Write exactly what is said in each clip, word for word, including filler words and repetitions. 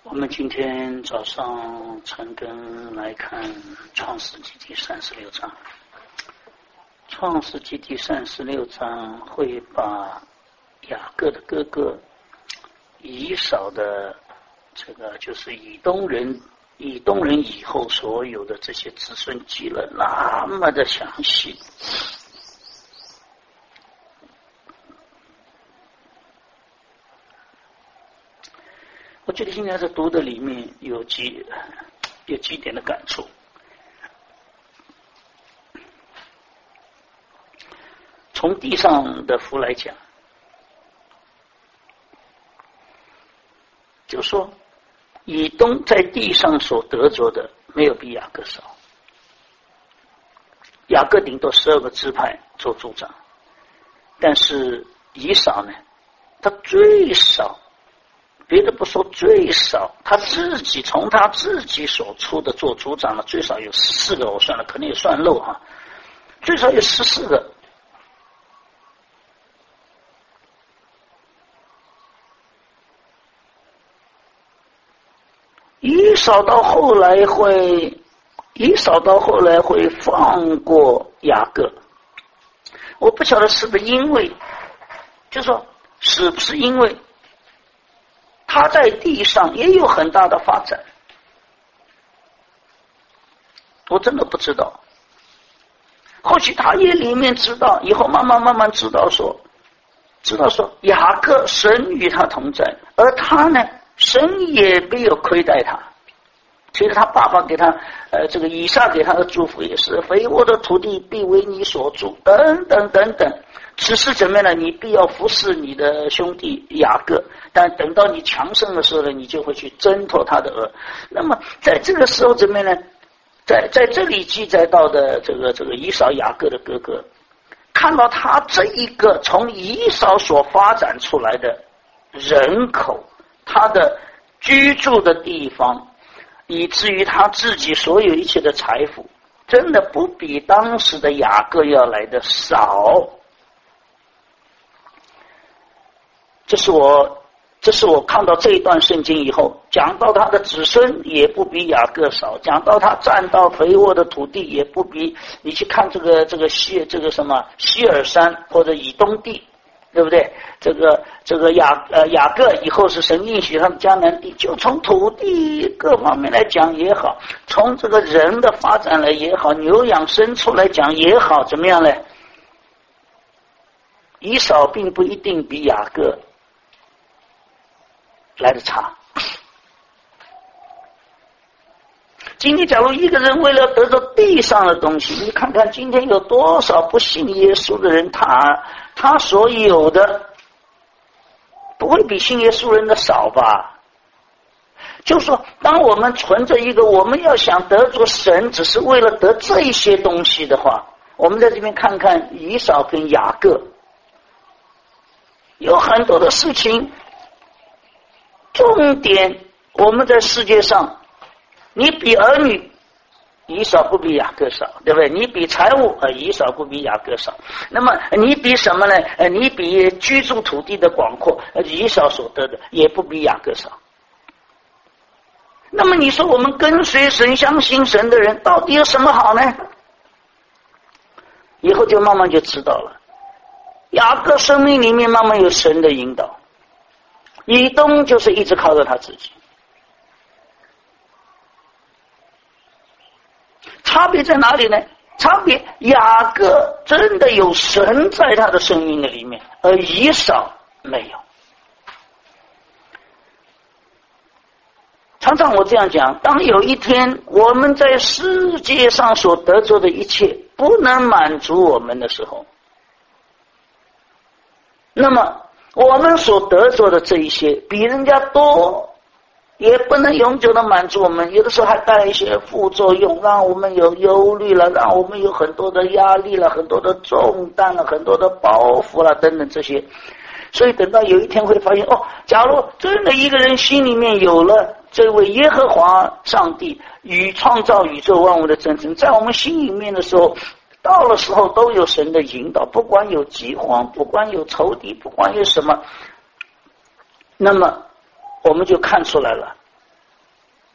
我们今天早上陈根来看创世纪第三十六章。创世纪第三十六章会把雅各的哥哥以扫的这个就是以东人以东人以后所有的这些子孙记了那么的详细。我觉得现在在读的里面有几有几点的感触。从地上的福来讲，就说以东在地上所得着的没有比雅各少，雅各顶多十二个支派做族长，但是以扫呢，他最少，别的不说，最少他自己从他自己所出的做族长的最少有十四个，我算了，可能也算漏哈，最少有十四个。以扫到后来会，以扫到后来会放过雅各，我不晓得是不是因为，就说是不是因为他在地上也有很大的发展，我真的不知道。或许他也里面知道，以后慢慢慢慢知道说，知道说雅各神与他同在，而他呢，神也没有亏待他。其实他爸爸给他呃这个以撒给他的祝福也是肥沃的土地必为你所住，等等等等。只是怎么样呢？你必要服侍你的兄弟雅各，但等到你强盛的时候呢，你就会去挣脱他的軛。那么在这个时候怎么样呢？在在这里记载到的这个这个以扫雅各的哥哥，看到他这一个从以扫所发展出来的人口，他的居住的地方，以至于他自己所有一切的财富，真的不比当时的雅各要来的少。这是我，这是我看到这一段圣经以后，讲到他的子孙也不比雅各少，讲到他占到肥沃的土地也不比，你去看这个这个希这个什么希尔山或者以东地，对不对？这个这个雅呃雅各以后是神应许他的迦南地，就从土地各方面来讲也好，从这个人的发展来也好，牛养牲畜来讲也好，怎么样呢？以扫并不一定比雅各来的差。今天假如一个人为了得到地上的东西，你看看今天有多少不信耶稣的人，他他所有的不会比信耶稣人的少吧？就是说当我们存着一个我们要想得着神只是为了得这一些东西的话，我们在这边看看以扫跟雅各，有很多的事情重点，我们在世界上，你比儿女，以扫不比雅各少，对不对？你比财物，呃，以扫不比雅各少。那么你比什么呢？呃，你比居住土地的广阔，呃，以扫所得的也不比雅各少。那么你说我们跟随神、相信神的人，到底有什么好呢？以后就慢慢就知道了。雅各生命里面慢慢有神的引导。以东就是一直靠着他自己，差别在哪里呢？差别雅各真的有神在他的生命的里面，而以扫没有。常常我这样讲，当有一天我们在世界上所得着的一切不能满足我们的时候，那么我们所得着的这一些比人家多，也不能永久的满足我们，有的时候还带来一些副作用，让我们有忧虑了，让我们有很多的压力了，很多的重担了，很多的包袱了，等等这些。所以等到有一天会发现，哦，假如真的一个人心里面有了这位耶和华上帝与创造宇宙万物的真神在我们心里面的时候，到了时候都有神的引导，不管有饥荒，不管有仇敌，不管有什么，那么我们就看出来了，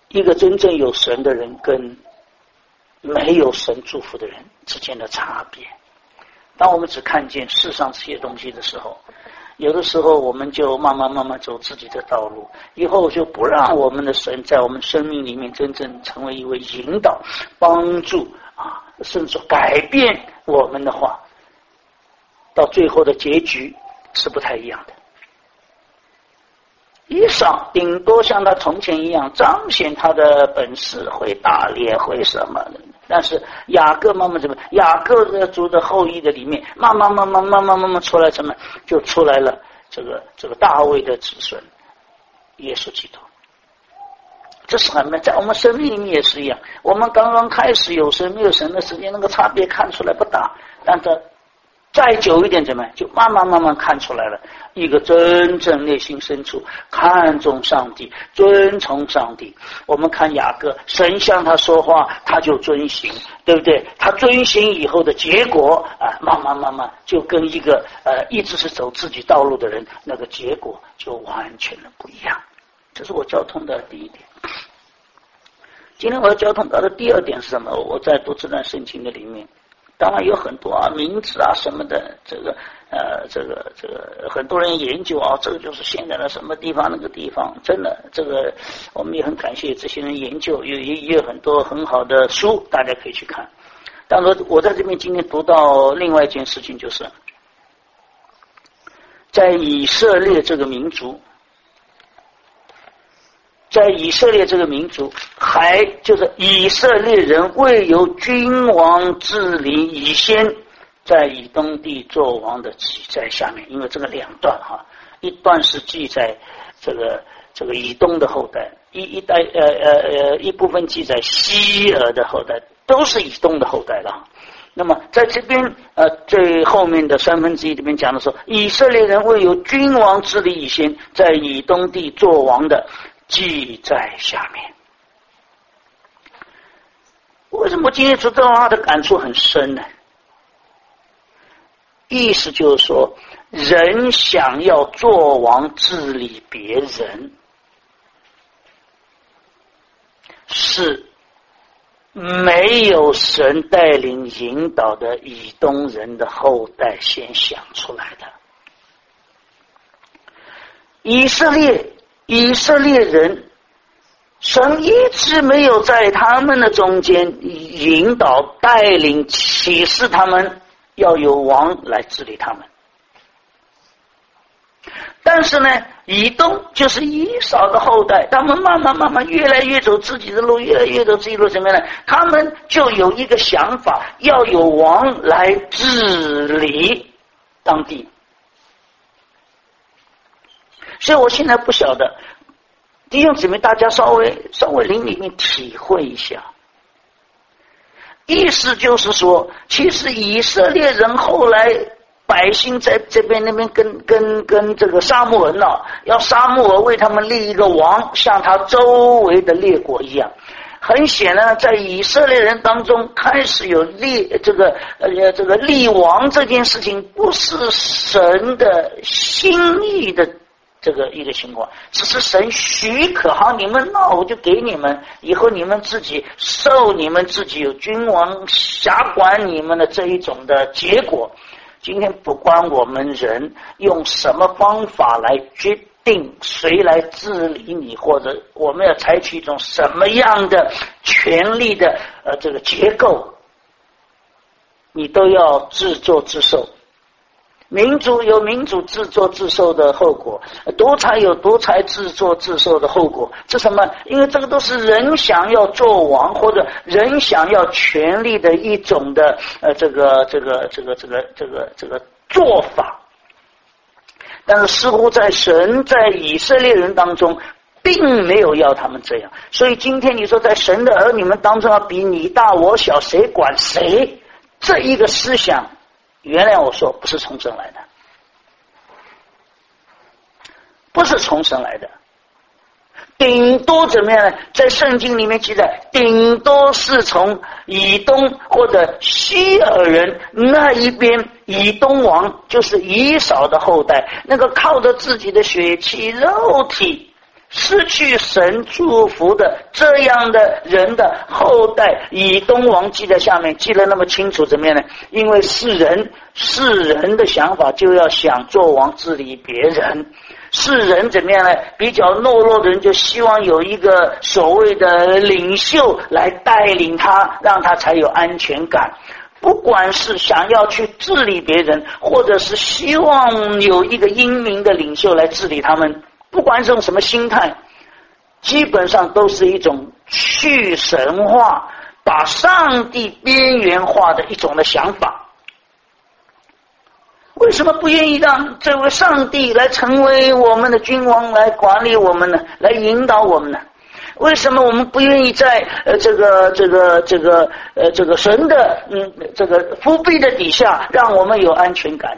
一个真正有神的人跟没有神祝福的人之间的差别。当我们只看见世上这些东西的时候，有的时候我们就慢慢慢慢走自己的道路，以后就不让我们的神在我们生命里面真正成为一位引导、帮助啊，甚至改变我们的话，到最后的结局是不太一样的。以扫顶多像他从前一样彰显他的本事，会打猎，会什么的。但是雅各慢慢怎么？雅各的族的后裔的里面，慢慢慢慢慢慢慢慢出来什么？就出来了这个这个大卫的子孙，耶稣基督。这是很在我们生命里面也是一样。我们刚刚开始有神没有神的时间，那个差别看出来不大，但是再久一点怎么样？就慢慢慢慢看出来了。一个真正内心深处看重上帝、尊崇上帝。我们看雅各，神向他说话，他就遵行，对不对？他遵行以后的结果啊，慢慢慢慢就跟一个呃一直是走自己道路的人，那个结果就完全的不一样。这是我交通的第一点。今天我要交通到的第二点是什么？我在读这段圣经的里面。当然有很多啊，名字啊什么的，这个呃，这个这个很多人研究啊，这个就是现在的什么地方那个地方，真的，这个我们也很感谢这些人研究，有也也有很多很好的书，大家可以去看。但是我在这边今天读到另外一件事情，就是在以色列这个民族。在以色列这个民族，还就是以色列人未有君王治理以先，在以东地作王的记在下面。因为这个两段哈，一段是记载这个这个以东的后代，一一代呃呃呃一部分记载希尔的后代，都是以东的后代了。那么在这边呃最后面的三分之一里面讲的说，以色列人未有君王治理以先，在以东地作王的记在下面。为什么今天说这话的感触很深呢？意思就是说，人想要做王治理别人，是没有神带领引导的以东人的后代先想出来的。以色列以色列人，神一直没有在他们的中间引导、带领、启示他们要有王来治理他们。但是呢，以东就是以扫的后代，他们慢慢慢慢越来越走自己的路，越来越走自己的路，怎么样呢？他们就有一个想法，要有王来治理当地。所以我现在不晓得，弟兄姊妹，大家稍微稍微灵里面体会一下，意思就是说，其实以色列人后来百姓在这边那边跟跟跟这个撒母耳闹，要撒母耳为他们立一个王，像他周围的列国一样。很显然，在以色列人当中开始有立这个呃这个立王这件事情，不是神的心意的这个一个情况，只是神许可，好，你们闹我就给你们，以后你们自己受你们自己有君王辖管你们的这一种的结果。今天不管我们人用什么方法来决定谁来治理你，或者我们要采取一种什么样的权力的呃这个结构，你都要自作自受。民主有民主自作自受的后果，独裁有独裁自作自受的后果。这什么？因为这个都是人想要做王，或者人想要权力的一种的呃这个这个这个这个这个这个做法。但是似乎在神在以色列人当中并没有要他们这样，所以今天你说在神的儿女们当中要比你大我小，谁管谁，这一个思想，原谅我说，不是从神来的，不是从神来的，顶多怎么样呢？在圣经里面记载，顶多是从以东或者希尔人那一边，以东王就是以扫的后代，那个靠着自己的血气肉体失去神祝福的这样的人的后代，以东王记在下面记得那么清楚，怎么样呢？因为世人世人的想法就要想做王治理别人，世人怎么样呢？比较懦弱的人就希望有一个所谓的领袖来带领他，让他才有安全感。不管是想要去治理别人，或者是希望有一个英明的领袖来治理他们，不管这种什么心态，基本上都是一种去神化，把上帝边缘化的一种的想法。为什么不愿意让这位上帝来成为我们的君王，来管理我们呢？来引导我们呢？为什么我们不愿意在呃这个这个这个呃这个神的嗯这个扶庇的底下，让我们有安全感呢？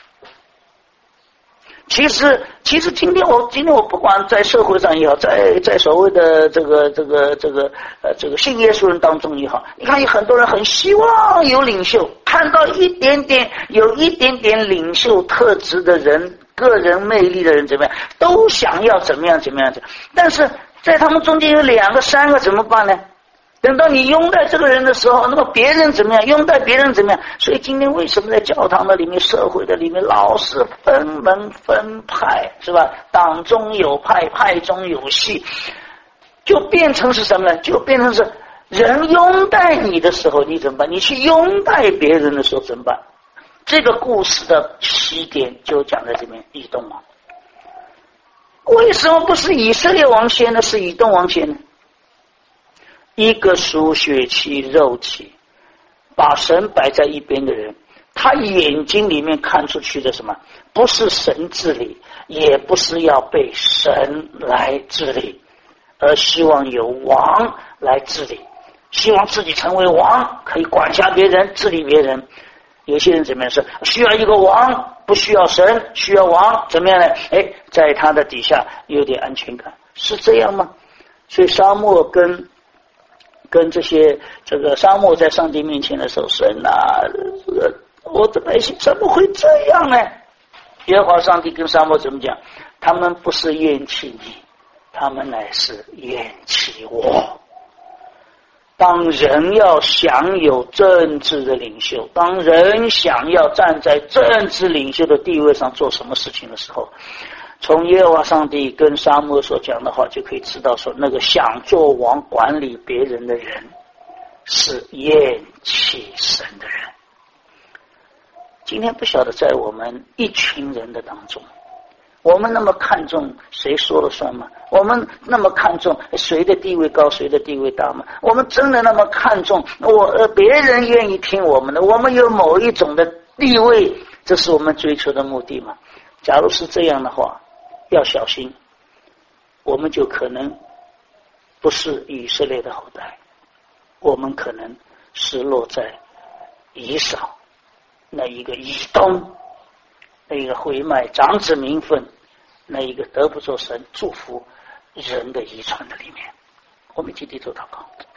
其实，其实今天我今天我不管在社会上也好，在在所谓的这个这个这个呃这个信耶稣人当中也好，你看有很多人很希望有领袖，看到一点点有一点点领袖特质的人，个人魅力的人怎么样，都想要怎么样怎么样，但是在他们中间有两个三个怎么办呢？等到你拥戴这个人的时候，那么别人怎么样？拥戴别人怎么样？所以今天为什么在教堂的里面、社会的里面，老是分门分派，是吧？党中有派，派中有系，就变成是什么呢？就变成是人拥戴你的时候，你怎么办？你去拥戴别人的时候怎么办？这个故事的起点就讲在这边，以东王。为什么不是以色列王先呢？是以东王先呢？一个属血气肉气，把神摆在一边的人，他眼睛里面看出去的什么？不是神治理，也不是要被神来治理，而希望有王来治理，希望自己成为王，可以管辖别人，治理别人。有些人怎么样？是需要一个王，不需要神，需要王，怎么样呢？哎，在他的底下有点安全感，是这样吗？所以沙漠跟跟这些这个沙漠在上帝面前的时候，神啊，这个我的百姓怎么会这样呢？耶和华上帝跟沙漠怎么讲？他们不是厌弃你，他们乃是厌弃我。当人要享有政治的领袖，当人想要站在政治领袖的地位上做什么事情的时候，从耶和华上帝跟沙漠所讲的话就可以知道，说那个想做王管理别人的人是厌弃神的人。今天不晓得在我们一群人的当中，我们那么看重谁说了算吗？我们那么看重谁的地位高，谁的地位大吗？我们真的那么看重我呃别人愿意听我们的，我们有某一种的地位，这是我们追求的目的吗？假如是这样的话，要小心，我们就可能不是以色列的后代，我们可能是落在以扫那一个以东，那一个会卖长子名分，那一个得不着神祝福人的遗传的里面。我们一起低头祷告。